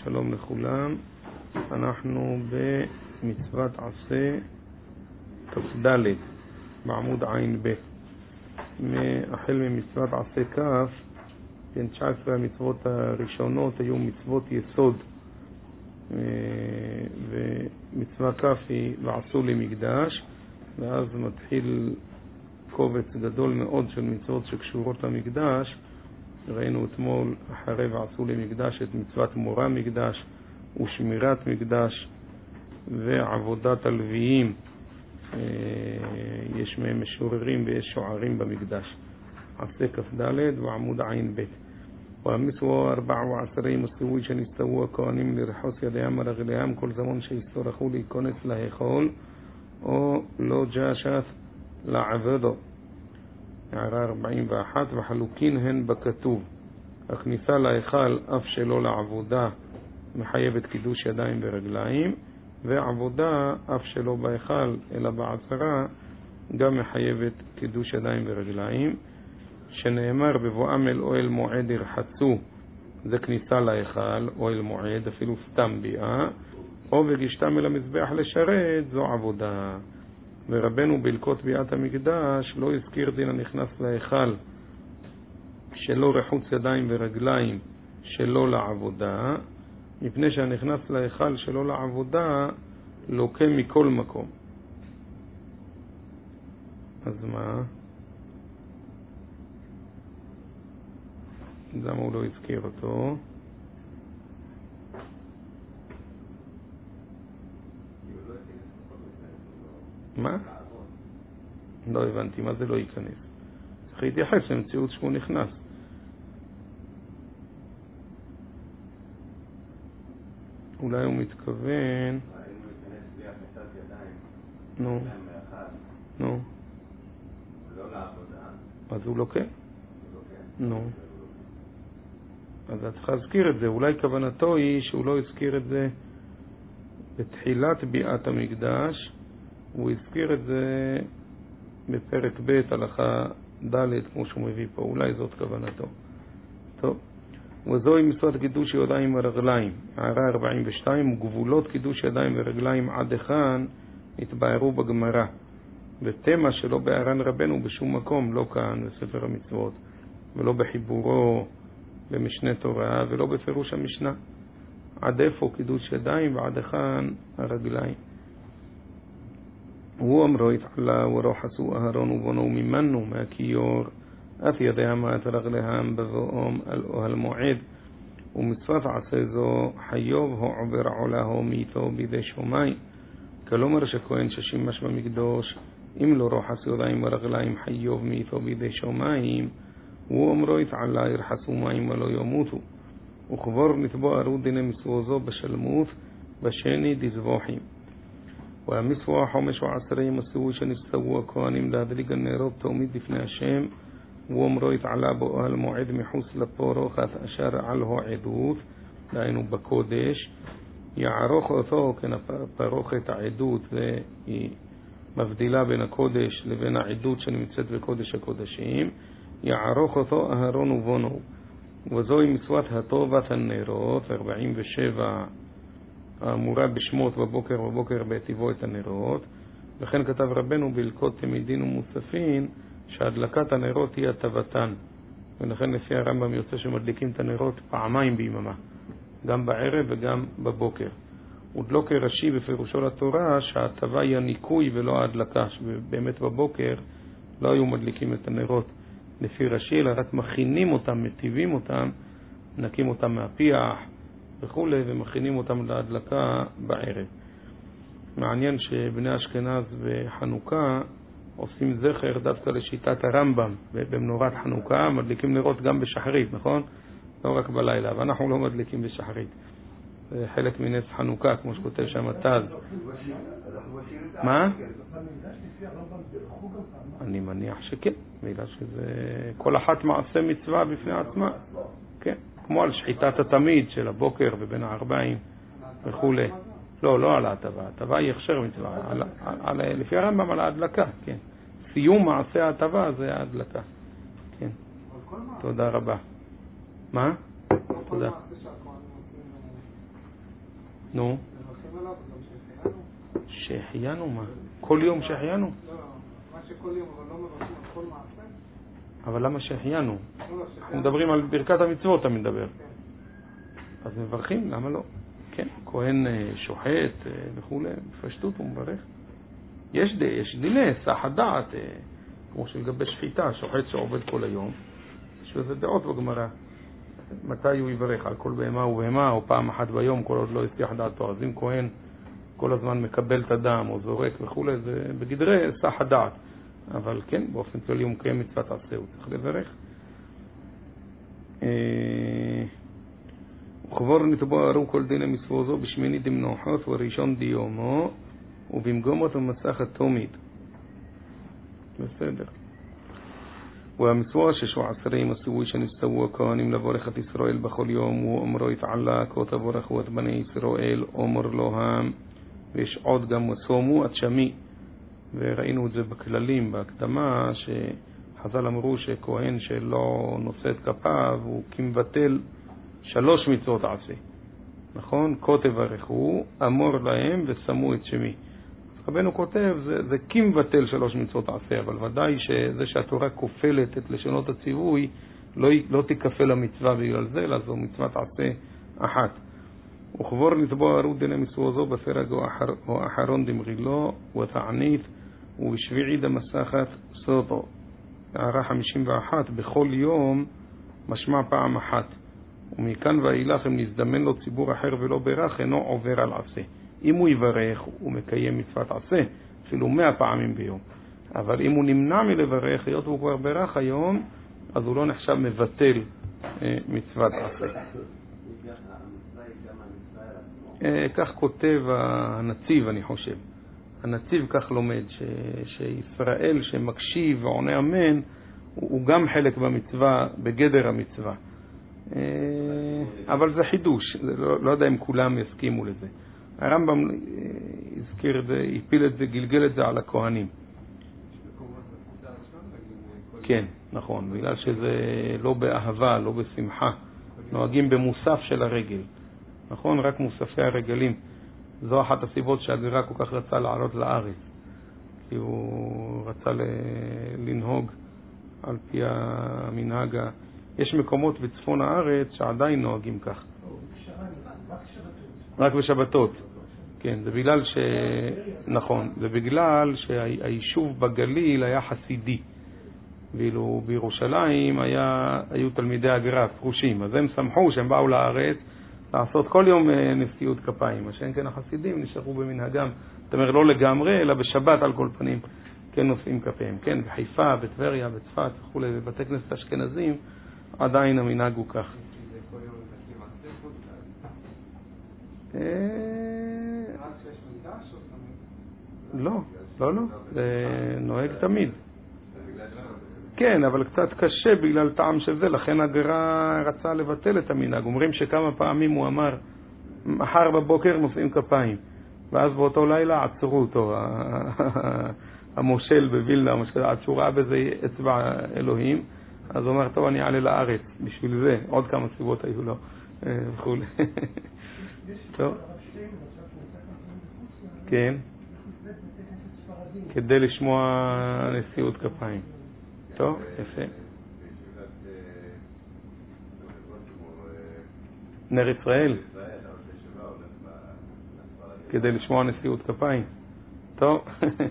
שלום לכולם. אנחנו במצוות עשה כ"ד בעמוד עין ב'. החל ממצוות עשה כ', 19 המצוות הראשונות היו מצוות יסוד, ומצווה כ' היא ועשו לי מקדש, ואז מתחיל קובץ גדול מאוד של מצוות שקשורות למקדש. ראינו אתמול אחרי ועשו לי מקדש את מצוות מורה מקדש ושמירת מקדש ועבודת הלוויים. יש מהם משוררים ויש שוערים במקדש. עשה כ"ד ועמוד עין ב'. והמצוו 14 מסווי שנסתוו הכהנים לרחוץ ידיהם ורגליהם כל זמן שיצטרכו להיכנס להיכל או לא ג'שת לעבודו. הערה 41. וחלוקין הן בכתוב. הכניסה להיכל אף שלא לעבודה מחייבת קידוש ידיים ורגליים, ועבודה אף שלא בהיכל אלא בעצרה גם מחייבת קידוש ידיים ורגליים. שנאמר בבואם אל אוהל מועד ירחצו, זה כניסה להיכל, אוהל מועד, אפילו סתם ביאה, או בגישתם אל המזבח לשרת, זו עבודה. ורבנו בהלכות ביאת המקדש לא הזכיר דין הנכנס להיכל שלא רחוץ ידיים ורגליים שלא לעבודה, מפני שהנכנס להיכל שלא לעבודה לוקה מכל מקום. אז מה? למה הוא לא הזכיר אותו? מה? לא הבנתי, מה זה לא ייכנס? צריך להתייחס למציאות שהוא נכנס. אולי הוא מתכוון... נו. נו. אז הוא לוקה? נו. אז את צריכה להזכיר את זה. אולי כוונתו היא שהוא לא הזכיר את זה בתחילת ביאת המקדש, הוא הזכיר את זה בפרק ב' הלכה ד' כמו שהוא מביא פה. אולי זאת כוונתו. טוב. וזוהי מצוות קידוש ידיים ורגליים. הערה 42. וגבולות קידוש ידיים ורגליים עד היכן התבארו בגמרא. ותמה שלא בהערן רבנו בשום מקום, לא כאן בספר המצוות, ולא בחיבורו במשנה תורה, ולא בפירוש המשנה. עד איפה קידוש ידיים ועד היכן הרגליים. הוא אמרו התעלה ורוחסו אהרון ובנו ממנו מהכיור אף ידיהם ואת רגליהם בבואם על אוהל מועד. ומצוות עשה זו חיוב העובר עולהו מאיתו בידי שמיים. כלומר שכהן ששימש במקדוש אם לא רוחס ידיים ורגליים חיוב מאיתו בידי שמיים, הוא אמרו התעלה ירחסו מים ולא ימותו. וכבר נתבוארו דיני מצוו זו בשלמות בשני דזבוחים. והמצווה 15 מסווי שנסתוו הכהנים להדליק הנרות תמיד לפני השם, הוא אמרו התעלה באוהל מועד מחוץ לפורחת אשר על העדות, דהיינו בקודש, יערוך אותו כפרוכת העדות, והיא מבדילה בין הקודש לבין העדות שנמצאת בקודש הקודשים, יערוך אותו אהרון ובנו. וזוהי מצוות הטובת הנרות 47 האמורה בשמות בבוקר בהטיבו את הנרות. וכן כתב רבנו בהלכות תמידין ומוספין שהדלקת הנרות היא הטבתן, ולכן לפי הרמב"ם יוצא שמדליקים את הנרות פעמיים ביממה, גם בערב וגם בבוקר. ודלוקי רש"י בפירושו לתורה שההטבה היא הניקוי ולא ההדלקה, שבאמת בבוקר לא היו מדליקים את הנרות לפי רש"י, אלא רק מכינים אותם, מטיבים אותם, נקים אותם מהפיח וכו', ומכינים אותם להדלקה בערב. מעניין שבני אשכנז וחנוכה עושים זכר דווקא לשיטת הרמב"ם. במנורת חנוכה מדליקים נרות גם בשחרית, נכון? לא רק בלילה, ואנחנו לא מדליקים בשחרית. זה חלק מנס חנוכה, כמו שכותב שם התז. מה? אני מניח שכן, בגלל שזה כל אחת מעשה מצווה בפני עצמה. כן, כמו על שחיטת התמיד של הבוקר ובין הערביים וכו'. לא על ההטבה. ההטבה היא הכשר מצווה. לפי הרמב"ם על ההדלקה, כן. סיום מעשה ההטבה זה ההדלקה. כן. תודה רבה. מה? תודה. נו. שהחיינו מה? כל יום שהחיינו? לא, מה שכל יום, אבל לא מברכים על כל מעשה? אבל למה שהחיינו? אנחנו מדברים על ברכת המצוות, אתה מדבר. אז מברכים, למה לא? כן, כהן שוחט וכו', בפשטות הוא מברך. יש דיני, סח הדעת, כמו שלגבי שחיטה, שוחט שעובד כל היום. יש לזה דעות בגמרא. מתי הוא יברך? על כל בהמה ובהמה, או פעם אחת ביום, כל עוד לא יסתיח דעתו. אז אם כהן כל הזמן מקבל את הדם או זורק וכו', זה בגדרי סח הדעת. אבל כן, באופן כללי הוא מקיים מצוות עשה, הוא צריך לברך. וכבר נתבוע הרו כל דיני מצוו זו בשמיני דמנוחות וראשון דיומו ובמגומות ומסכת תומית. בסדר. והמצווה ששו עשרים הסיווי שנסתוו הכהנים לברך את ישראל בכל יום הוא אמרו יתעלק ותבורכו את בני ישראל אומר להם. ויש עוד גם וסומו עד שמי, וראינו את זה בכללים בהקדמה שחז"ל אמרו שכהן שלא נושא את כפיו הוא כמבטל 3 מצוות עשה, נכון? כה תברכו אמור להם ושמו את שמי. רבנו כותב זה כמבטל 3 מצוות עשה, אבל ודאי שזה שהתורה כופלת את לשונות הציווי לא תכפל המצווה בגלל זה, אלא זו מצוות עשה אחת. וכבר נתבוע הרו דיני מצוו זו בפרק או אחרון דמרילו ותענית ובשביעי דמסכת סוטו. הערה 51 בכל יום משמע פעם אחת, ומכאן ואילך אם נזדמן לו ציבור אחר ולא ברך אינו עובר על עשה. אם הוא יברך הוא מקיים מצוות עשה אפילו 100 פעמים ביום, אבל אם הוא נמנע מלברך היות הוא כבר ברך היום אז הוא לא נחשב מבטל מצוות עשה. כך כותב הנציב, אני חושב. הנציב כך לומד שישראל שמקשיב ועונה אמן הוא גם חלק במצווה, בגדר המצווה. אבל זה חידוש, לא יודע אם כולם יסכימו לזה. הרמב"ם הזכיר את זה, הפיל את זה, גלגל את זה על הכהנים. כן, נכון, בגלל שזה לא באהבה, לא בשמחה. נוהגים במוסף של הרגל. נכון? רק מוספי הרגלים. זו אחת הסיבות שהגרה כל כך רצה לעלות לארץ. כי הוא רצה לנהוג על פי המנהג. יש מקומות בצפון הארץ שעדיין נוהגים כך. רק בשבתות. כן, זה בגלל נכון, זה בגלל שהיישוב בגליל היה חסידי. ואילו בירושלים היו תלמידי הגרה, פרושים. אז הם שמחו שהם באו לארץ לעשות כל יום נשיאות כפיים. מה שאין כן החסידים נשארו במנהגם. זאת אומרת, לא לגמרי, אלא בשבת על כל פנים כן נושאים כפיהם. כן, בחיפה, בטבריה, בצפת וכו', בבתי כנסת אשכנזים, עדיין המנהג הוא כך. לא, זה נוהג תמיד. כן, אבל קצת קשה בגלל טעם של זה, לכן הגרה רצה לבטל את המנהג. אומרים שכמה פעמים הוא אמר, מחר בבוקר נושאים כפיים, ואז באותו לילה עצרו אותו, המושל בווילנה, עד שהוא ראה בזה אצבע אלוהים, אז הוא אומר, טוב, אני אעלה לארץ בשביל זה, עוד כמה סיבות היו לו, וכו'. טוב. כן. כדי לשמוע נשיאות כפיים. טוב, יפה. נר ישראל. כדי לשמוע נשיאות כפיים. טוב.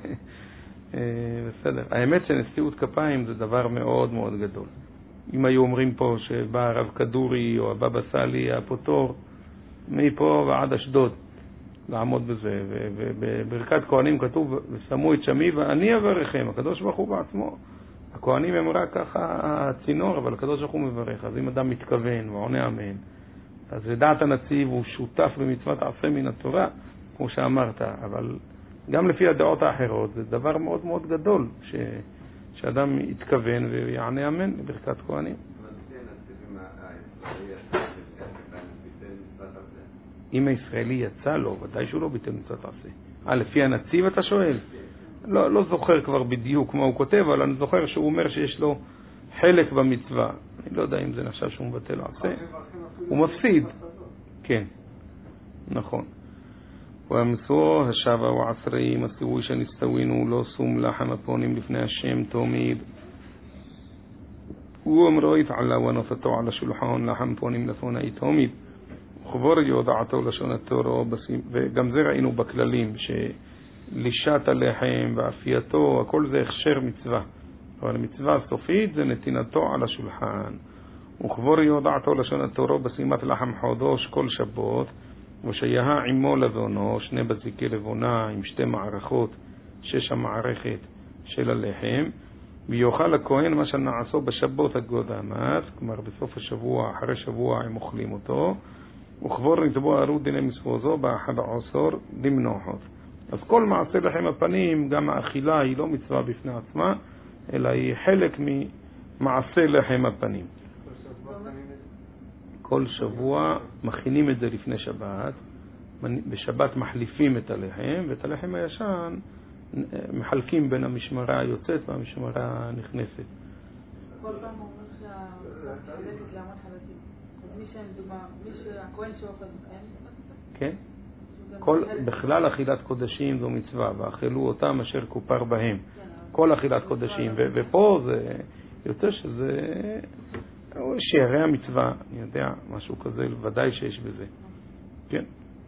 בסדר. האמת שנשיאות כפיים זה דבר מאוד מאוד גדול. אם היו אומרים פה שבא הרב כדורי או הבבא סאלי הפוטור, מפה ועד אשדוד לעמוד בזה, ובברכת כהנים כתוב ושמו את שמי ואני אברכם, הקדוש ברוך הוא בעצמו. הכהנים הם רק ככה הצינור, אבל הקדוש ברוך הוא מברך. אז אם אדם מתכוון ועונה אמן, אז לדעת הנציב הוא שותף במצוות עשה מן התורה, כמו שאמרת, אבל גם לפי הדעות האחרות זה דבר מאוד מאוד גדול שאדם יתכוון ויענה אמן בברכת כהנים. אם הישראלי יצא לו, ודאי שהוא לא ביטל מצוות עשה. לפי הנציב אתה שואל? לא זוכר כבר בדיוק מה הוא כותב, אבל אני זוכר שהוא אומר שיש לו חלק במצווה. אני לא יודע אם זה נחשב שהוא מבטל עשה. הוא מפסיד. כן, נכון. והמצווה השבע ועשרים, הציווי שנסתווינו לא שום לחם הפונים לפני השם תמיד. הוא אמרו יתעלה ונופתו על השולחן לחם פונים לפני תמיד. חבור יודעתו לשון התורה, וגם זה ראינו בכללים, שלישת הלחם ואפייתו, הכל זה הכשר מצווה. אבל המצווה הסופית זה נתינתו על השולחן. וחבור יודעתו לשון התורה בשימת לחם חודש כל שבות, ושיהיה עמו לבונו, שני בזיקי לבונה עם שתי מערכות, שש המערכת של הלחם, ויוכל הכהן מה שנעשו בשבות הקודמת, כלומר בסוף השבוע, אחרי שבוע הם אוכלים אותו, וכבור נתבוע ערות דיני מצווה זו באחד העשור למנוחות. אז כל מעשה לחם הפנים, גם האכילה היא לא מצווה בפני עצמה, אלא היא חלק ממעשה לחם הפנים. כל שבוע מכינים את זה לפני שבת, בשבת מחליפים את הלחם, ואת הלחם הישן מחלקים בין המשמרה היוצאת והמשמרה הנכנסת. כל פעם הוא אומר שהחלקת לעמוד חלקים. אז מי שהכהן שאוכל כן. בכלל אכילת קודשים זו מצווה, ואכלו אותם אשר כופר בהם. כל אכילת קודשים, ופה זה יוצא שזה שערי המצווה, אני יודע, משהו כזה, ודאי שיש בזה. כן.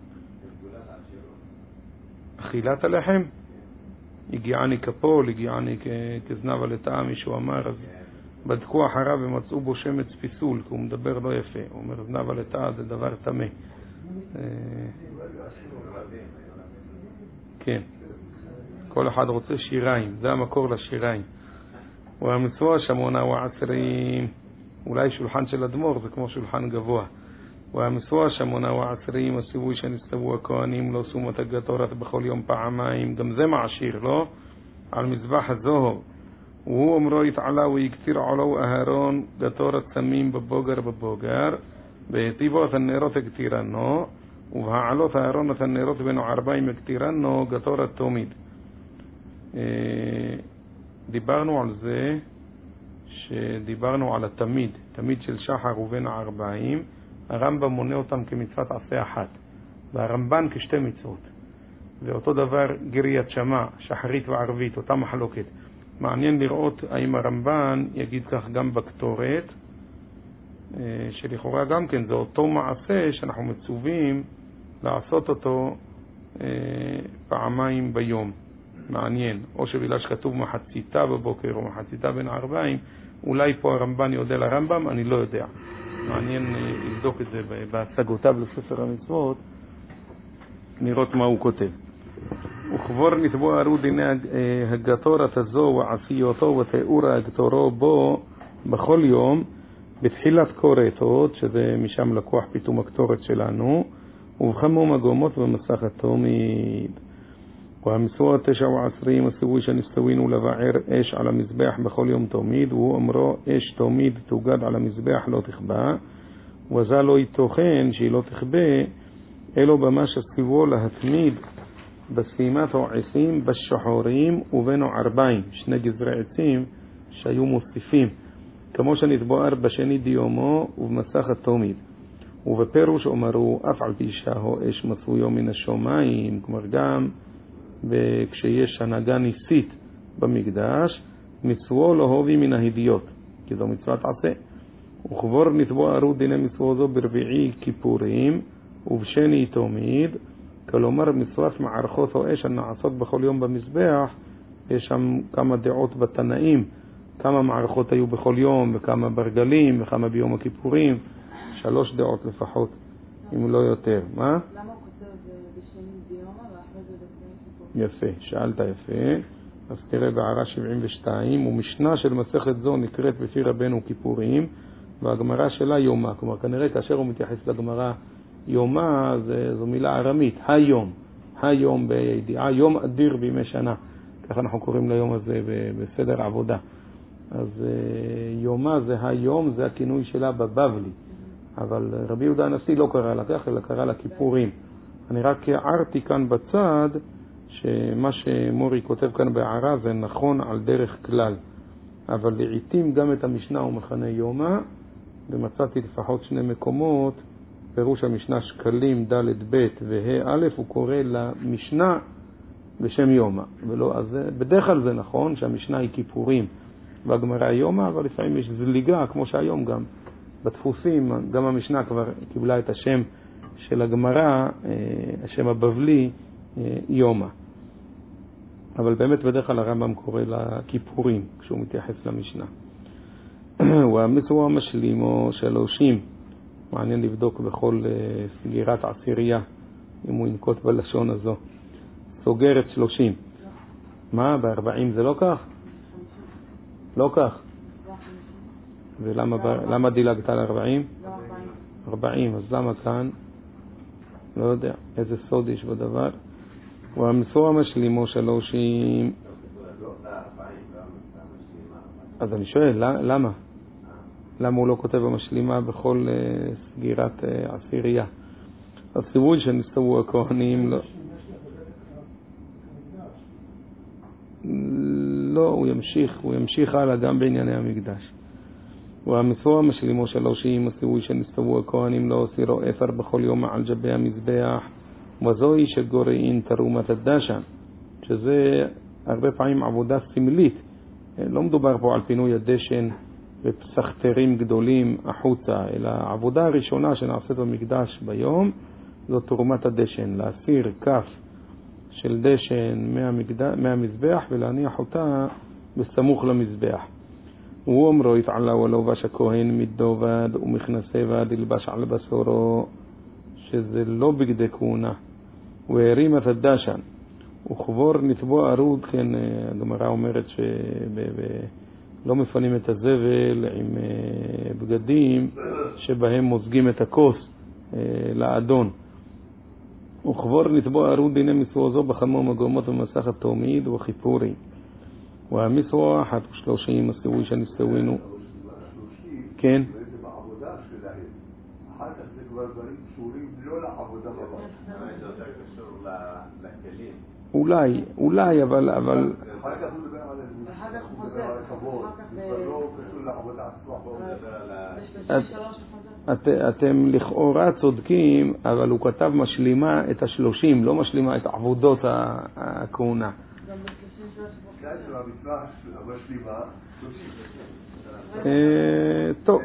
אכילת הלחם, הגיעני כפול, הגיעני כזנב על הטעם, מישהו אמר, אז בדקו אחריו ומצאו בו שמץ פיסול, כי הוא מדבר לא יפה. הוא אומר, זנב על הטעם זה דבר תמה. כן. כל אחד רוצה שיריים, זה המקור לשיריים. והמצווה שמונה ועשרים, אולי שולחן של אדמו"ר זה כמו שולחן גבוה. והמצווה שמונה ועשרים, הציווי שנסתוו הכהנים לא סומת הגתורת בכל יום פעמיים, גם זה מעשיר, לא? על מזבח הזוהר. והוא אמרו יתעלה ויקציר עולו אהרון גתורת סמים בבוגר, והטיבו הנרות הקטירנו, ובהעלות אהרון את הנרות בנו 40 הקטירנו גתורת תמיד. דיברנו על זה שדיברנו על התמיד, תמיד של שחר ובין 40, הרמב"ם מונה אותם כמצוות עשה אחת, והרמב"ן כשתי מצוות. ואותו דבר גריית שמע, שחרית וערבית, אותה מחלוקת. מעניין לראות האם הרמב"ן יגיד כך גם בקטורת, שלכאורה גם כן זה אותו מעשה שאנחנו מצווים לעשות אותו פעמיים ביום. מעניין, או שבגלל שכתוב מחציתה בבוקר או מחציתה בין 40, אולי פה הרמב"ן יודע לרמב"ם, אני לא יודע. מעניין לבדוק את זה בהשגותיו לספר המצוות, לראות מה הוא כותב. וכבור נתבוע ערו דיני הגתורת הזו ועשיותו ותיאור הגתורו בו בכל יום, בתחילת קורתות, שזה משם לקוח פתאום הקטורת שלנו, ובכמו מגומות במסך התמיד. והמצווה 29, הציווי שנסתווינו לבער אש על המזבח בכל יום תמיד, והוא אמרו אש תמיד תוגד על המזבח לא תכבה, וזה לא יתוכן שהיא לא תכבה, אלו במה שציוו להתמיד בספימת העצים בשחורים ובינו 40, שני גזרי עצים שהיו מוסיפים, כמו שנתבואר בשני דיומו ובמסך התמיד. ובפירוש אומרו אף על פי שהו אש מצויו מן השומיים, כלומר גם וכשיש הנהגה ניסית במקדש, מצוו לא הובי מן ההדיות, כי זו מצוות עשה. וכבור נתבוע ערות דיני מצוו זו ברביעי כיפורים, ובשני תמיד, כלומר מצוות מערכות או אש הנעשות בכל יום במזבח, יש שם כמה דעות בתנאים, כמה מערכות היו בכל יום, וכמה ברגלים, וכמה ביום הכיפורים, 3 דעות לפחות, אם לא יותר. מה? למה הוא כותב בשני דיומה ואחרי זה בשני כיפורים? יפה, שאלת יפה. אז תראה בערה 72, ומשנה של מסכת זו נקראת בפי רבנו כיפורים, והגמרא שלה יומה. כלומר, כנראה כאשר הוא מתייחס לגמרא יומה, זו מילה ארמית, היום. היום בידיעה, יום אדיר בימי שנה. ככה אנחנו קוראים ליום הזה בסדר עבודה. אז יומה זה היום, זה הכינוי שלה בבבלי. אבל רבי יהודה הנשיא לא קרא לה כך, אלא קרא לה כיפורים. אני רק הערתי כאן בצד, שמה שמורי כותב כאן בהערה זה נכון על דרך כלל. אבל לעתים גם את המשנה הוא מכנה יומה, ומצאתי לפחות 2 מקומות פירוש המשנה שקלים ד' ב' וה' א', הוא קורא למשנה בשם יומא. אז בדרך כלל זה נכון שהמשנה היא כיפורים והגמרא יומא, אבל לפעמים יש זליגה, כמו שהיום גם בדפוסים, גם המשנה כבר קיבלה את השם של הגמרא, השם הבבלי, יומא. אבל באמת בדרך כלל הרמב"ם קורא לכיפורים כשהוא מתייחס למשנה. והמצווה משלימו 30. מעניין לבדוק בכל סגירת עשירייה אם הוא ינקוט בלשון הזו. סוגרת 30. מה? ב-40 זה לא כך? לא כך. ולמה דילגת על 40? 40, אז למה כאן? לא יודע, איזה סוד יש בדבר. והמצווה משלימו 30. אז אני שואל, למה? למה הוא לא כותב המשלימה בכל סגירת עשירייה? הציווי שנסתוו הכהנים לא, הוא ימשיך הלאה גם בענייני המקדש. והמצווה משלימו 30, הציווי שנסתוו הכהנים לא הסירו אפר בכל יום על גבי המזבח, וזוהי שגורעין תרומת הדשן, שזה הרבה פעמים עבודה סמלית. לא מדובר פה על פינוי הדשן ופסחתרים גדולים החוצה, אלא העבודה הראשונה שנעשית במקדש ביום זו תרומת הדשן, להסיר כף של דשן מהמזבח ולהניח אותה בסמוך למזבח. הוא אומרו יתעלה ולובש הכהן מדובד ומכנסי ועד ילבש על בסורו, שזה לא בגדי כהונה. הוא הרים את הדשן וכבור נתבוע ערוד, כן, הגמרא אומרת שלא מפנים את הזבל עם בגדים שבהם מוזגים את הכוס לאדון. וכבור נתבוע ערוד דיני מצווה זו בחמו מגומות ומסכת תומית וחיפורי. והמצווה 31, הסיווי שנסתווינו. כן. בעבודה שלהם. אחר כך זה כבר דברים קשורים לא לעבודה בבית. זה יותר קשור לכלים. אולי, אבל... אחר כך הוא מדבר על זה. אחר כך הוא מדבר על הכבוד. זה לא קשור לעבודה. אתם לכאורה צודקים, אבל הוא כתב משלימה את 30, לא משלימה את עבודות הכהונה. טוב.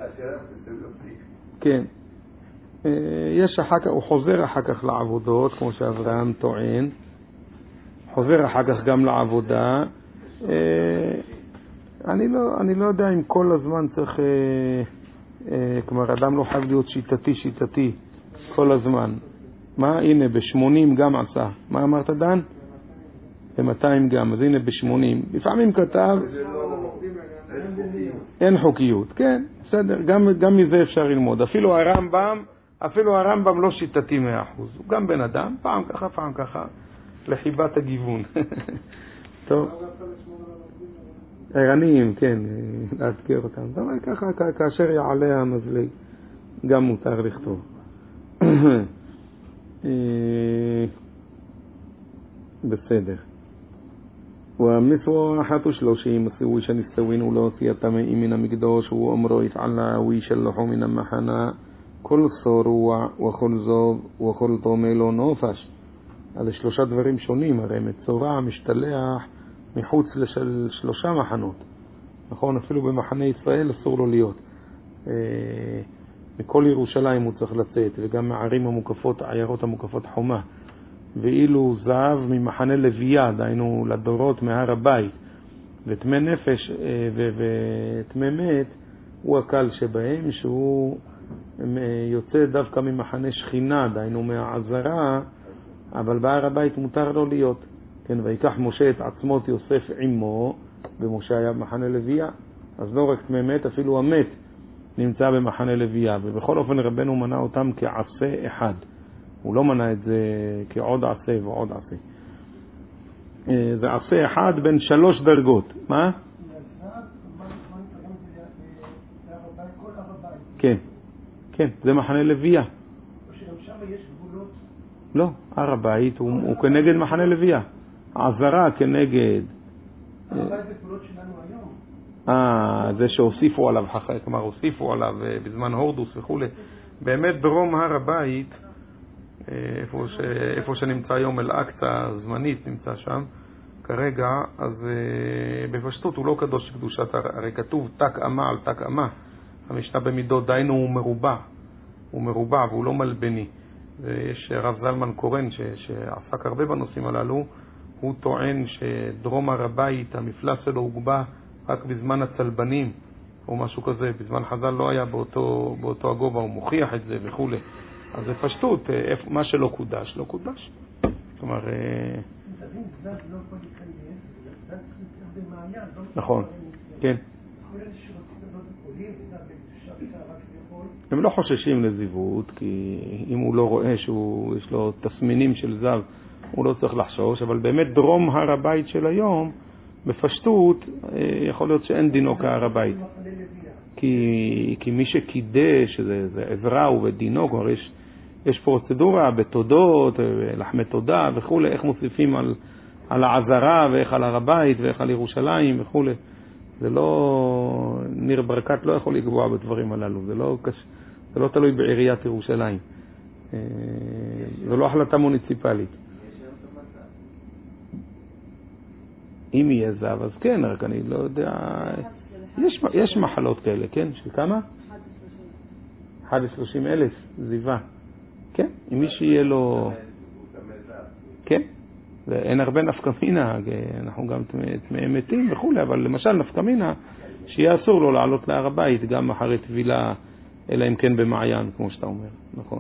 כן. יש אחר כך, הוא חוזר אחר כך לעבודות, כמו שאברהם טוען. חוזר אחר כך גם לעבודה. אני לא יודע אם כל הזמן צריך, כלומר, אדם לא חייב להיות שיטתי כל הזמן. מה? הנה, ב-80 גם עשה. מה אמרת, דן? ב-200 גם, אז הנה ב-80. לפעמים כתב, אין חוקיות. כן, בסדר, גם מזה אפשר ללמוד. אפילו הרמב"ם לא שיטתי 100%. הוא גם בן אדם, פעם ככה, לחיבת הגיוון. טוב. ערניים, כן, להזכיר אותם. זאת אומרת, ככה, כאשר יעלה המזלג, גם מותר לכתוב. בסדר. והמצווה 31, הסיווי שנסתווינו להוציא הטמאים מן המקדוש, הוא אומרו יתעלה וישלחו מן המחנה כל שרוע וכל זוב וכל תומה לו נופש. אז 3 דברים שונים, הרי מצורע משתלח מחוץ ל3 מחנות. נכון, אפילו במחנה ישראל אסור לו להיות. מכל ירושלים הוא צריך לצאת, וגם מערים המוקפות, העיירות המוקפות חומה. ואילו זהב ממחנה לוויה, דהיינו לדורות מהר הבית, ותמי נפש ותמי מת, הוא הקל שבהם, שהוא יוצא דווקא ממחנה שכינה, דהיינו מהעזרה, אבל בהר הבית מותר לו להיות. כן, ויקח משה את עצמות יוסף עמו, ומשה היה במחנה לוויה, אז לא רק תמי מת, אפילו המת נמצא במחנה לוויה, ובכל אופן רבנו מנה אותם כעשה אחד. הוא לא מנה את זה כעוד עשה ועוד עשה. זה עשה אחד בין 3 דרגות. מה? כן, כן, זה מחנה לוויה. לא, הר הבית הוא כנגד מחנה לוויה. עזרה כנגד... הר הבית זה גבולות שלנו היום. זה שהוסיפו עליו, כלומר הוסיפו עליו בזמן הורדוס וכו'. באמת דרום הר הבית, איפה שנמצא היום אל-אקצא, זמנית נמצא שם כרגע, אז בפשטות הוא לא קדוש קדושת, הרי כתוב תק אמה על תק אמה. המשנה במידות, דיינו הוא מרובע והוא לא מלבני. ויש הרב זלמן קורן שעסק הרבה בנושאים הללו, הוא טוען שדרום הר הבית, המפלס שלו הוגבה רק בזמן הצלבנים או משהו כזה, בזמן חז"ל לא היה באותו הגובה, הוא מוכיח את זה וכו'. אז זה פשטות, מה שלא קודש, לא קודש. זאת אומרת... נכון, כן. הם לא חוששים לזיוות, כי אם הוא לא רואה שיש לו תסמינים של זב, הוא לא צריך לחשוש, אבל באמת דרום הר הבית של היום, בפשטות, יכול להיות שאין דינו כהר הבית. כי מי שקידש, זה עזרה ובדינו, כבר יש פרוצדורה בתודות, לחמי תודה וכו', איך מוסיפים על העזרה ואיך על הר הבית ואיך על ירושלים וכו'. זה לא, ניר ברקת לא יכול לקבוע בדברים הללו, זה לא תלוי בעיריית ירושלים. זו לא החלטה מוניציפלית. אם יהיה זב, אז כן, רק אני לא יודע, יש מחלות כאלה, כן? של כמה? 30,000 זיווה. כן, אם מי שיהיה לו... כן, אין הרבה נפקמינה, אנחנו גם טמאי מתים וכו', אבל למשל נפקמינה, שיהיה אסור לו לעלות להר הבית גם אחרי טבילה, אלא אם כן במעיין, כמו שאתה אומר, נכון?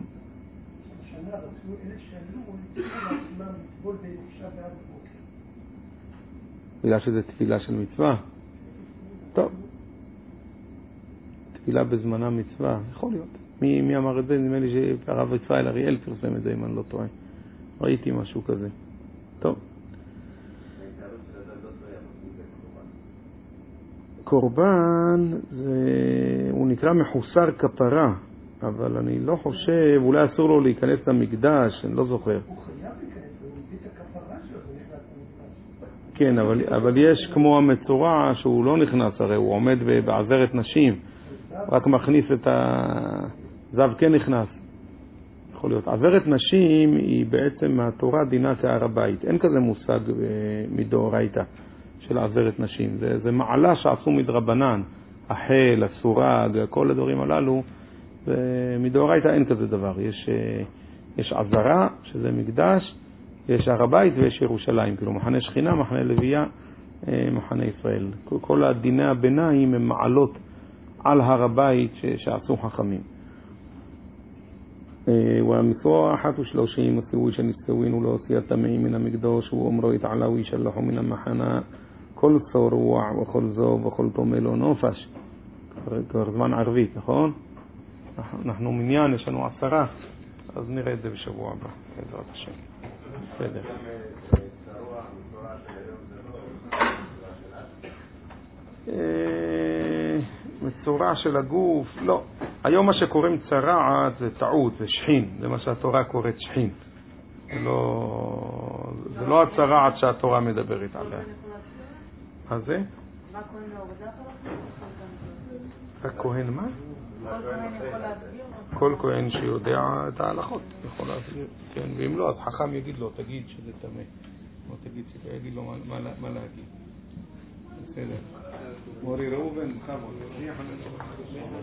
בגלל שזה תפילה של מצווה. טוב. תפילה בזמנה מצווה, יכול להיות. מי אמר את זה? נדמה לי שהרב ישראל אריאל פרסם את זה, אם אני לא טועה. ראיתי משהו כזה. טוב. קורבן, הוא נקרא מחוסר כפרה, אבל אני לא חושב, אולי אסור לו להיכנס למקדש, אני לא זוכר. הוא חייב להיכנס, הוא מביא את הכפרה שלו, הוא נכנס למקדש. כן, אבל יש כמו המצורע שהוא לא נכנס, הרי הוא עומד בעזרת נשים, רק מכניס את הזב כן נכנס. יכול להיות. עזרת נשים היא בעצם מהתורה דינה כהר הבית. אין כזה מושג מדאורייתא של עזרת נשים. זה מעלה שעשו מדרבנן, החל, הסורג, כל הדברים הללו. מדאורייתא אין כזה דבר. יש עזרה, שזה מקדש, יש הר הבית ויש ירושלים. כאילו מחנה שכינה, מחנה לוויה, מחנה ישראל. כל הדיני הביניים הם מעלות על הר הבית שעשו חכמים. והמצווה 31 הציווי שנצטווינו להוציא הטמאים מן המקדוש, הוא אומרו יתעלה וישלחו מן המחנה כל צרוע וכל זוב וכל טומא לו נופש. כבר זמן ערבית, נכון? אנחנו מניין, יש לנו 10, אז נראה את זה בשבוע הבא, בעזרת השם. בסדר. מצורע של הגוף, לא. היום מה שקוראים צרעת זה טעות, זה שכין, זה מה שהתורה קוראת שכין. זה לא הצרעת שהתורה מדברת עליה. אז זה? מה כהן להורדה פה? הכהן מה? כל כהן יכול להסביר? כל כהן שיודע את ההלכות יכול להסביר, כן, ואם לא, אז חכם יגיד לו, תגיד שזה טמא. או תגיד שיגיד לו מה להגיד. בסדר. מורי ראובן, בכבוד.